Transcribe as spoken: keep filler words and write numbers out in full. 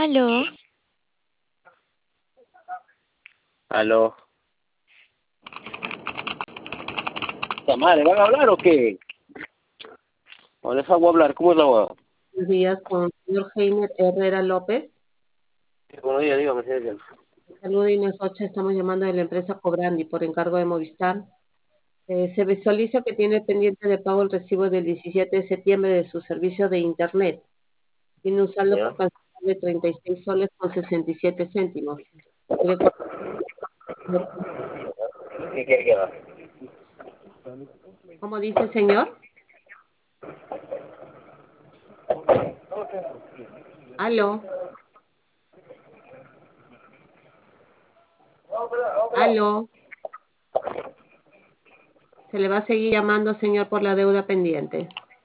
Aló, Aló. ¿Esta madre van a hablar o qué? ¿O les hago hablar? ¿Cómo es la hueá? Buenos días con el señor Heiner Herrera López. Buenos días, dígame, señor. Saludos Inés Rocha, estamos llamando de la empresa Cobrandi por encargo de Movistar. Eh, se visualiza que tiene pendiente de pago el recibo del diecisiete de septiembre de su servicio de Internet. Tiene un saldo ¿Ya? por cancelar de treinta y seis soles con sesenta y siete céntimos. ¿Quiere cor- ¿Qué quiere que haga? ¿Cómo dice, señor? Aló, aló. Se le va a seguir llamando, señor, por la deuda pendiente.